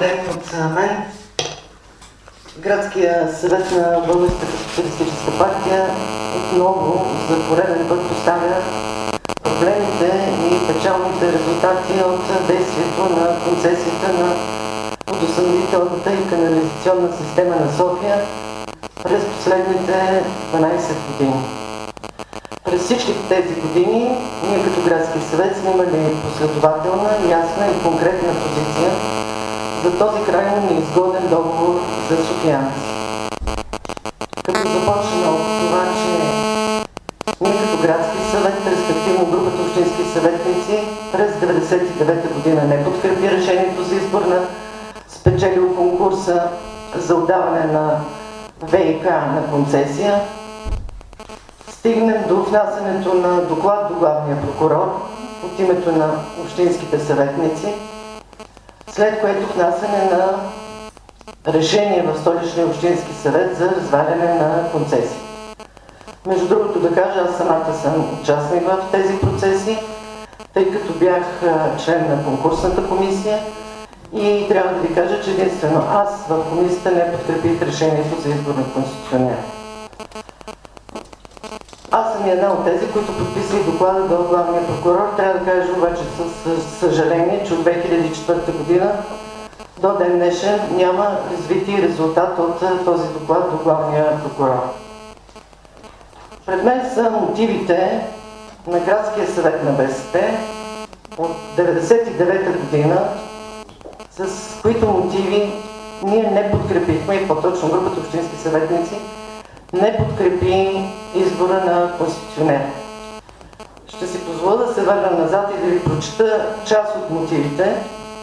ден от мен. Градския съвет на Българската социалистическа партия отново за пореден път поставя проблемите и печалните резултати от действието на концесията на водоснабдителната и канализационна система на София през последните 12 години. През всички тези години ние като Градски съвет сме имали последователна, ясна и конкретна позиция за този крайно неизгоден договор за софиянци. Като започна от това, че ние като Градски съвет, респективно групата общински съветници, през 1999 година не подкрепи решението за избор на спечелил конкурса за отдаване на ВиК на концесия, стигнем до внасянето на доклад до главния прокурор от името на общинските съветници, след което внасяне на решение в Столичния общински съвет за разваляне на концесии. Между другото да кажа, аз самата съм участник в тези процеси, тъй като бях член на конкурсната комисия и трябва да ви кажа, че единствено аз в комисията не подкрепих решението за избор на конституционер. Аз съм една от тези, които подписах доклада до главния прокурор. Трябва да кажа обаче с съжаление, че от 2004 година до ден днешен няма развитие и резултат от този доклад до главния прокурор. Пред мен са мотивите на Градския съвет на БСП от 1999 година, с които мотиви ние не подкрепихме, и по-точно групата общински съветници, не подкрепи избора на конституционер. Ще си позволя да се върна назад и да ви прочета част от мотивите,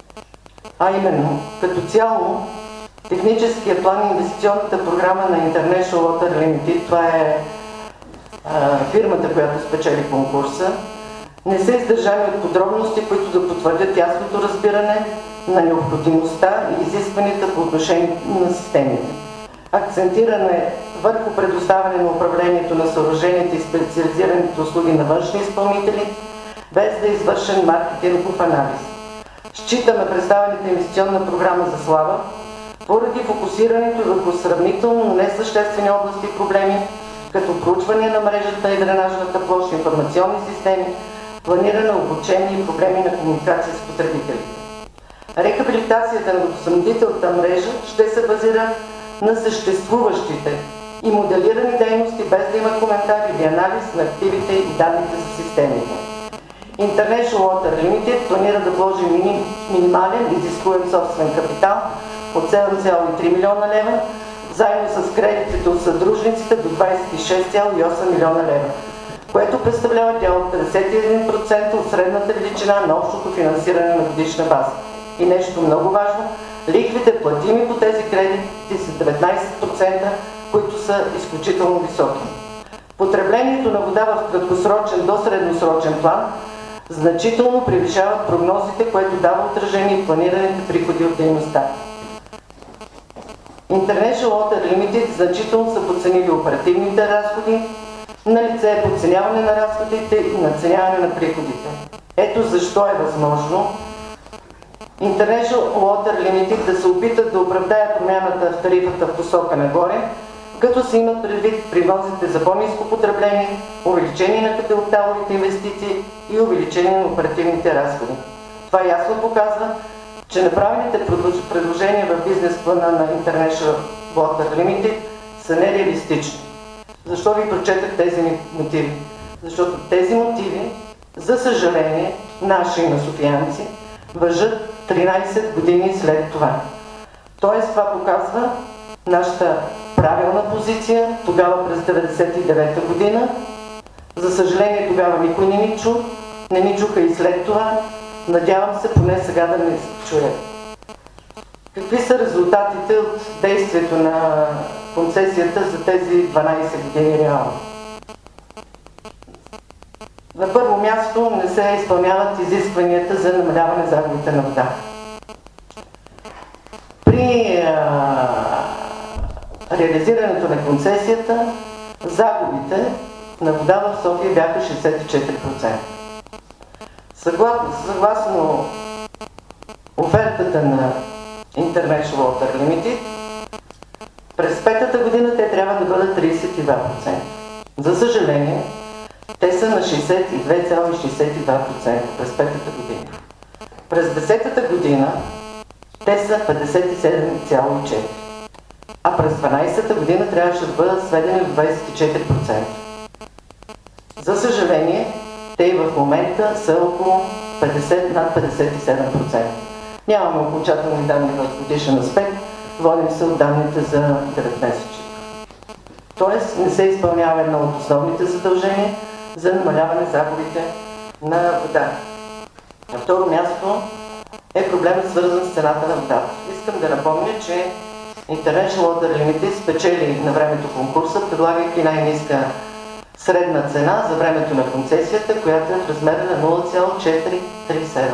а именно, като цяло, техническия план и инвестиционната програма на International Water Limited, това е фирмата, която спечели конкурса, не са издържани от подробности, които да потвърдят ясното разбиране на необходимостта и изискванията по отношение на системите. Акцентиране върху предоставяне на управлението на съоръженията и специализираните услуги на външни изпълнители, без да е извършен маркетингов анализ. Считаме представената инвестиционна програма за слаба, поради фокусирането върху сравнително несъществени области и проблеми, като проучване на мрежата и дренажната площ, информационни системи, планиране, обучение и проблеми на комуникация с потребителите. Рехабилитацията на водоснабдителната мрежа ще се базира на съществуващите и моделирани дейности, без да има коментар или анализ на активите и данните за системите. International Water Limited планира да вложи минимален изискуем собствен капитал от 7,3 милиона лева, заедно с кредитите от съдружниците до 26,8 милиона лева, което представлява дял от 51% от средната величина на общото финансиране на годишна база. И нещо много важно, лихвите платими по тези кредити са 19%, които са изключително високи. Потреблението на вода в краткосрочен до средносрочен план значително превишават прогнозите, което дава отражение и планираните приходи от дейността. International Water Limited значително са подценили оперативните разходи, налице е подценяване на разходите и надценяване на приходите. Ето защо е възможно International Water Limited да се опитат да оправдаят промяната в тарифата в посока нагоре, като се имат предвид прогнозите за по-ниско потребление, увеличение на капиталовите инвестиции и увеличение на оперативните разходи. Това ясно показва, че направените предложения в бизнес плана на International Water Limited са нереалистични. Защо ви прочетах тези мотиви? Защото тези мотиви, за съжаление, наши и на софиянци, важат 13 години след това. Тоест това показва нашата правилна позиция тогава през 1999 година. За съжаление тогава никой не ни чу, не ни чуха и след това. Надявам се поне сега да не се чуят. Какви са резултатите от действието на концесията за тези 12 години реално? На първо място не се изпълняват изискванията за намаляване загубите на вода. При реализирането на концесията загубите на вода в София бяха 64%. Съгласно офертата на International Water Limited, през петата година те трябва да бъдат 32%. За съжаление, те са на 62,62% през петата година. През 10-та година те са 57,4%. А през 12-та година трябваше да бъдат сведени до 24%. За съжаление, те и в момента са около над 57%. Нямаме окончателни данни в годишен аспект, водим се от данните за 9 месече. Тоест не се изпълнява едно от основните задължения за намаляване загубите на вода. На второ място е проблемът свързан с цената на водата. Искам да напомня, че International Water Limited спечели на времето конкурса, предлагайки най-ниска средна цена за времето на концесията, която е в размер на 0,437.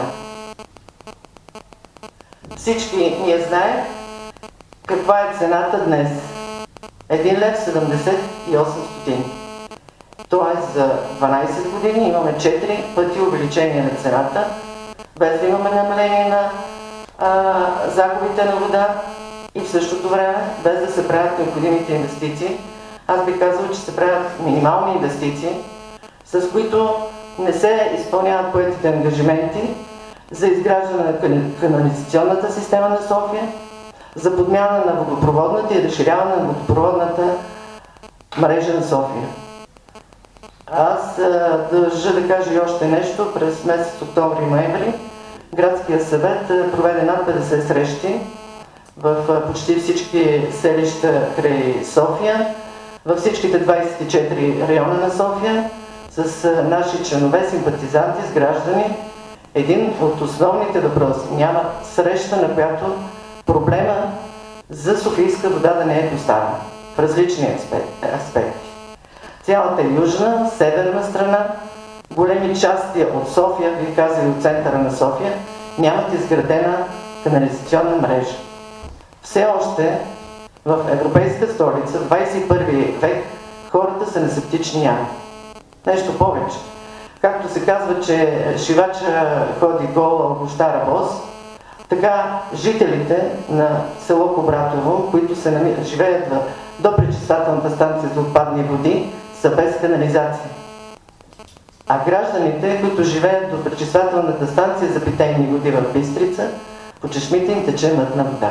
Всички ние знаем каква е цената днес. 1 лев 78 стотинки. Тоест за 12 години имаме 4 пъти увеличение на цената, без да имаме намаление на загубите на вода и в същото време, без да се правят необходимите инвестиции. Аз бих казал, че се правят минимални инвестиции, с които не се изпълняват поетите ангажименти за изграждане на канализационната система на София, за подмяна на водопроводната и разширяване на водопроводната мрежа на София. Аз държа да кажа и още нещо. През месец октомври и ноември Градския съвет проведе над 50 срещи в почти всички селища край София, във всичките 24 района на София, с наши членове, симпатизанти, с граждани. Един от основните въпроси: няма среща, на която проблема за софийска вода да не е поставен в различни аспекти. Цялата южна, северна страна, големи части от София, ви казали от центъра на София, нямат изградена канализационна мрежа. Все още в европейска столица, в 21 век, хората са на септични ями. Нещо повече. Както се казва, че шивача ходи гола, обущара бос, така жителите на село Кобратово, които живеят до пречиствателната станция за отпадни води, са без канализация. А гражданите, които живеят до пречиствателната станция за питейни води в Бистрица, по чешмите им тече мътна вода.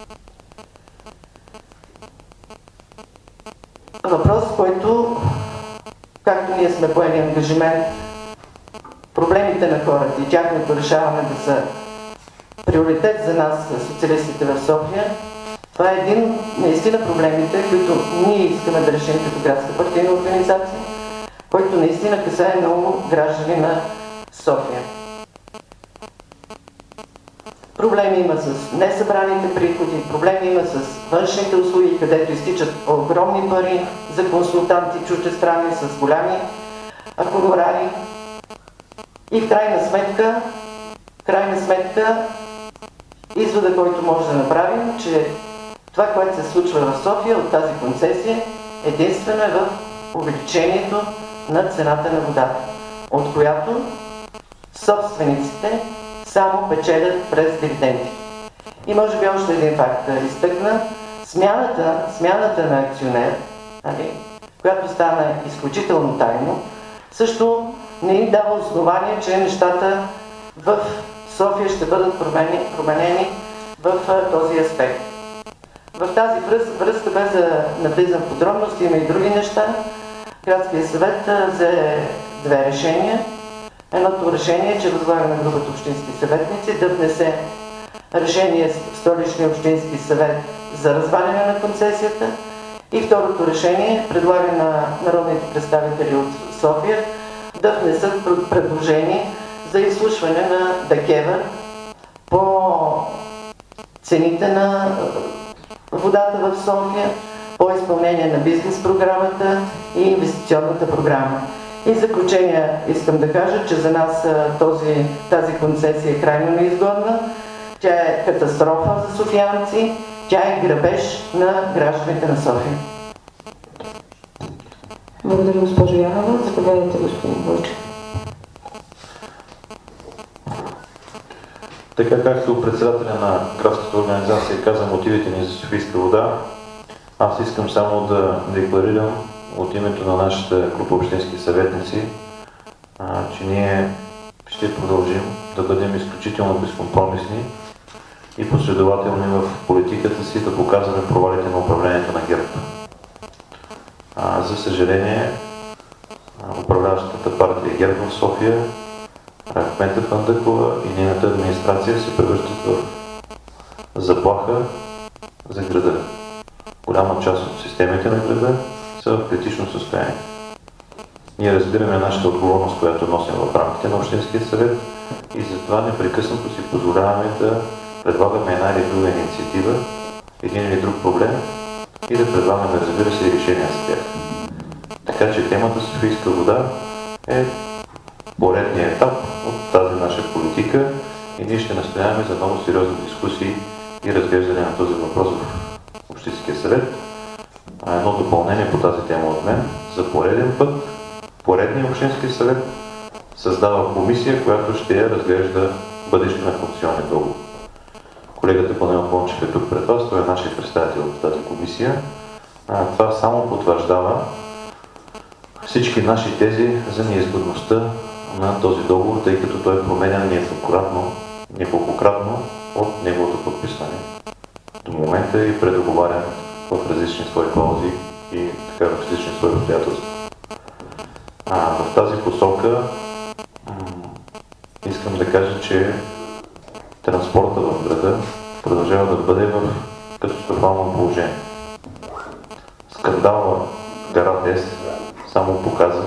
Въпрос, който, както ние сме поели ангажимент, проблемите на хората и тяхното решаване да са приоритет за нас, социалистите в София, това е един наистина проблемите, които ние искаме да решим като градска партийна организация, който наистина касае много граждани на София. Проблеми има с несъбраните приходи, проблеми има с външните услуги, където изтичат огромни пари за консултанти чуждестранни с голями хонорари. И в крайна сметка, извода, който може да направим, че това, което се случва в София от тази концесия, единствено е в увеличението на цената на водата, от която собствениците само печелят през дивиденти. И може би още един факт да изтъкна: смяната на акционер, която стана изключително тайно, също не ни дава основание, че нещата в София ще бъдат променени в този аспект. В тази връзка, без да навлизам в подробности, има и други неща. Градския съвет взе две решения. Едното решение е, че възлага на групата общински съветници да внесе решение в Столичния общински съвет за разваляне на концесията. И второто решение предлага на народните представители от София да внесат предложение за изслушване на ДКЕВР по цените на водата в София, по изпълнение на бизнес програмата и инвестиционната програма. И в заключение искам да кажа, че за нас тази концесия е крайно неизгодна. Тя е катастрофа за софиянци, тя е грабеж на гражданите на София. Благодаря, госпожо Янова. Заповядайте, господин Бойчев. Така както председателя на градската организация каза мотивите ни за Софийска вода, аз искам само да декларирам от името на нашата група общински съветници, че ние ще продължим да бъдем изключително безкомпромисни и последователни в политиката си, да показваме провалите на управлението на ГЕРБ. За съжаление, управляващата партия ГЕРБ в София, Кмета Фандъкова и нейната администрация се превръщат в заплаха за града. Голяма част от системите на града са в критично състояние. Ние разбираме нашата отговорност, която носим в рамките на Общинския съвет и затова непрекъснато си позволяваме да предлагаме една или друга инициатива, един или друг проблем и да предлагаме, разбира се, и решения за тях. Така че темата Софийска вода е поредният етап от тази наша политика и ние ще настояваме за много сериозни дискусии и разглеждане на този въпрос в Общинския съвет. Едно допълнение по тази тема от мен. За пореден път поредният Общински съвет създава комисия, която ще разглежда бъдещето на концесионния договор. Колегата Панайот Бончев е тук пред вас, той е нашия представител в тази комисия. Това само потвърждава всички наши тези за неизгодността на този договор, тъй като той е променен неколкократно от неговото подписване. До момента е предоговарян в различни свои клаузи и така в различни свои обстоятелства. В тази посока искам да кажа, че транспорта в града продължава да бъде в катастрофално положение. Скандала Гара Тест само показа,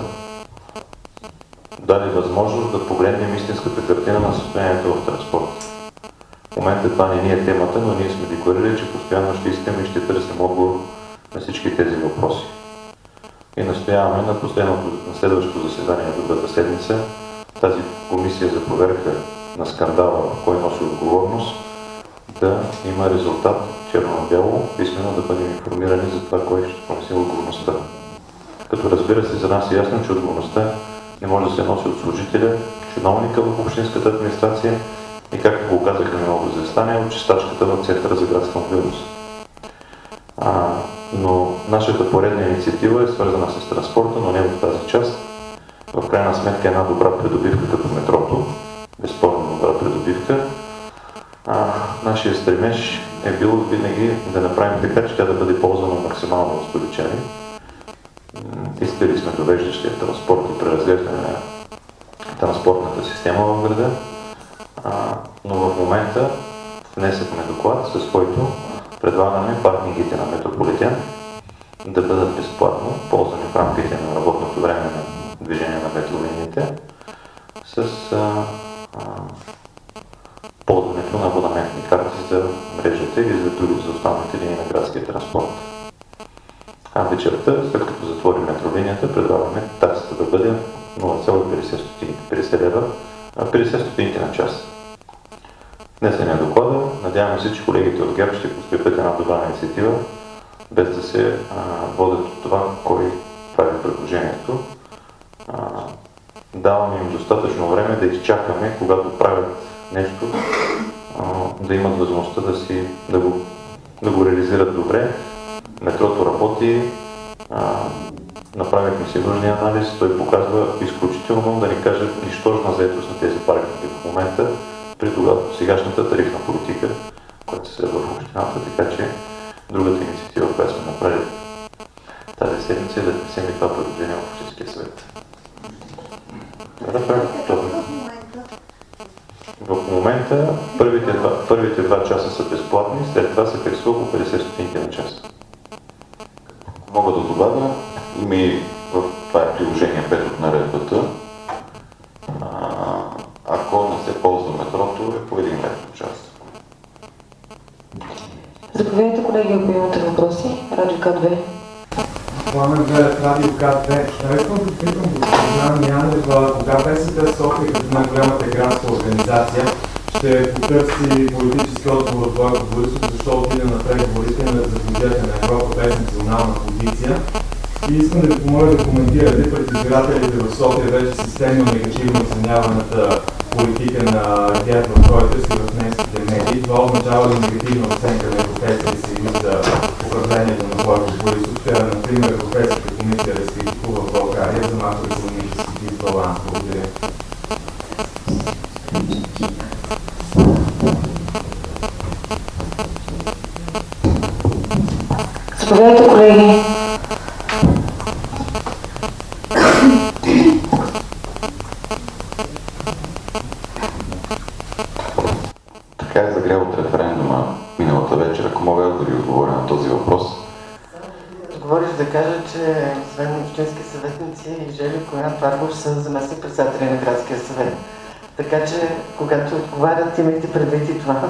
даде възможност да погледнем истинската картина на състоянието в транспорта. В момента това не ни е темата, но ние сме декларирали, че постоянно ще искаме и ще търсим отговор на всички тези въпроси. И настояваме на следващото заседание на другата седмица тази комисия за проверка на скандала, кой носи отговорност, да има резултат черно на бяло, писмено да бъдем информирани за това, кой ще понесе отговорността. Като разбира се, за нас е ясно, че отговорността не може да се носи от служителя, чиновника в общинската администрация и, както го казахме много застане, от чистачката в Центъра за градска мобилност. Но нашата поредна инициатива е свързана с транспорта, но не в тази част. В крайна сметка една добра придобивка като метрото, безспорно добра придобивка. Нашия стремеж е бил винаги да направим така, че тя да бъде ползвана максимално устойчиво. Искали сме довеждащия транспорт и преразглеждане на транспортната система в града, но в момента внесахме доклад, с който предлагаме паркингите на Метрополитен да бъдат безплатно ползвани в рамките на работното време на движение на метролиниите с ползването на абонаментни карти за мрежата или за останалите линии на градския транспорт. Вечерта, след като затворим метролинията, предлагаме таксата да бъде 0,50 лева, 50 стотинки на час. Внесен е доклада. Надяваме се, че колегите от ГЕРБ ще подкрепят една добра инициатива, без да се водят от това, кой прави предложението. Даваме им достатъчно време да изчакаме, когато правят нещо, да имат възможността да го реализират добре. Метрото работи, направихме си нужния анализ, той показва изключително, да ни кажа, нищожна заетост на тези паркинги в момента, при сегашната тарифна политика, която се следва в общината, така че другата инициатива, която сме направили тази седмица е да внесем и това предложение в Общинския съвет. В момента първите два часа са безплатни, след това се таксува по 50 стотинки на час. Мога да добавя, има и в това е приложение 5 от наредбата. Ако не се ползва метрото, е по 1 лев на час. Заповядайте, колеги, ако имате въпроси. Радио К2. Пламен Велев, Радио К2. Искам да питам госпожа Янева, кога БСП София като най-голямата градска организация ще потърси политически отговор от Бойко Борисов, защо отиде на преговорите за бюджета на Европа без национална позиция. И искам да ви помоля да коментирате пред избирателите в София вече системно негативно оценяваната политика на ГЕРБ в хората си в немските медии. Това означава ли негативна оценка на Европейския съюз за управлението на Бойко Борисов? Например, Европейската комисия разкритикува в България за макроекономически дисбаланс. Благодаря. Заповядайте, колеги. Така е загрял от референдума миналата вечер, ако мога да ви отговоря на този въпрос. Говориш да кажа, че освен общински съветници и Жели Коян Паргов са заместник председатели на градския съвет. Така че, когато отговарят, имайте предвид и това.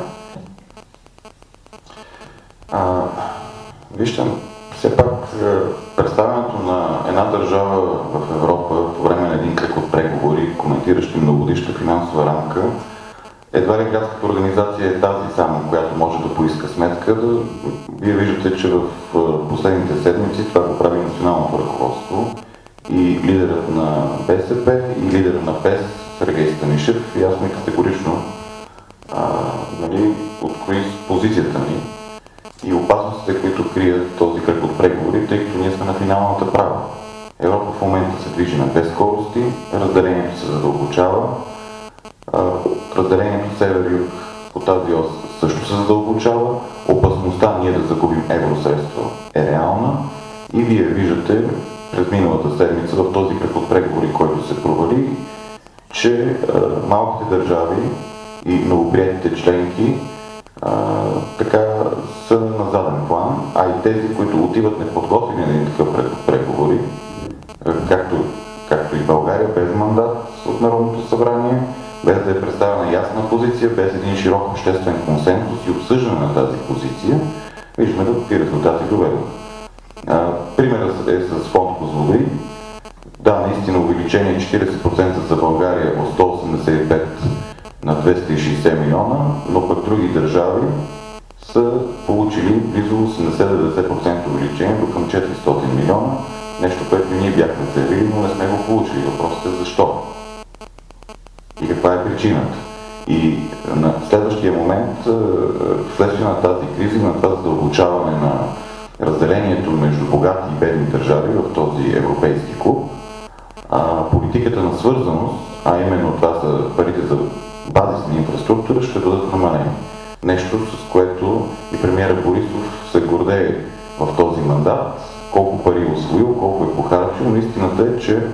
Вижте, все пак представянето на една държава в Европа по време на един кръг от преговори, коментиращи многогодишна финансова рамка, едва ли градската организация е тази само, която може да поиска сметка. Вие виждате, че в последните седмици това го прави националното ръководство и лидерът на БСП и лидерът на ПЕС Сергей Станишев ясно и категорично открои позицията ни и опасностите, които крият този кръг от преговори, тъй като ние сме на финалната права. Европа в момента се движи на две скорости, разделението се задълбочава, разделението север-юг по тази ос също се задълбочава, опасността ние да загубим евросредства е реална и вие виждате през миналата седмица в този кръг от преговори, който се провали, че малките държави и новоприетите членки така са на заден план, а и тези, които отиват неподготвени на един такъв кръг от преговори, както и България, без мандат от Народното събрание, без да е представена ясна позиция, без един широк обществен консенсус и обсъждане на тази позиция, виждаме до какви резултати доведат. Примерът е с фонд Козлодуй. Да, наистина увеличение 40% за България от 185 на 260 милиона, но пък други държави са получили близо 80-90% увеличение до към 400 милиона, нещо, което ние бяхме заявили, но не сме го получили. Въпросът е защо? И каква е причината? И на следващия момент, вследствие на тази криза и на това задълбочаване на разделението между богати и бедни държави в този европейски клуб, политиката на свързаност, а именно това са парите за базисна инфраструктура, ще бъдат намалени. Нещо, с което и премиера Борисов се гордее в този мандат, колко пари е усвоил, колко е похарчил, но истината е, че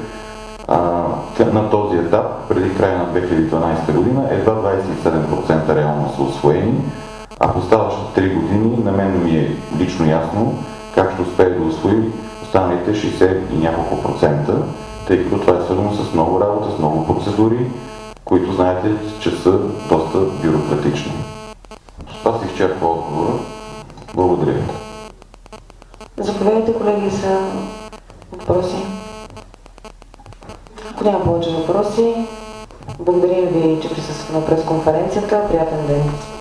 на този етап, преди края на 2012 година, едва 27% реално са усвоени, а в оставащите 3 години на мен ми е лично ясно как ще успее да усвои останалите 60 и няколко процента, тъй като това е свързано с много работа, с много процедури, които знаете, че са доста бюрократични. Това се изчерпва отговора. Благодаря ви. Заповядайте, колеги, за въпроси. Ако няма повече въпроси, благодарим ви, че присъствате на пресконференцията. Приятен ден!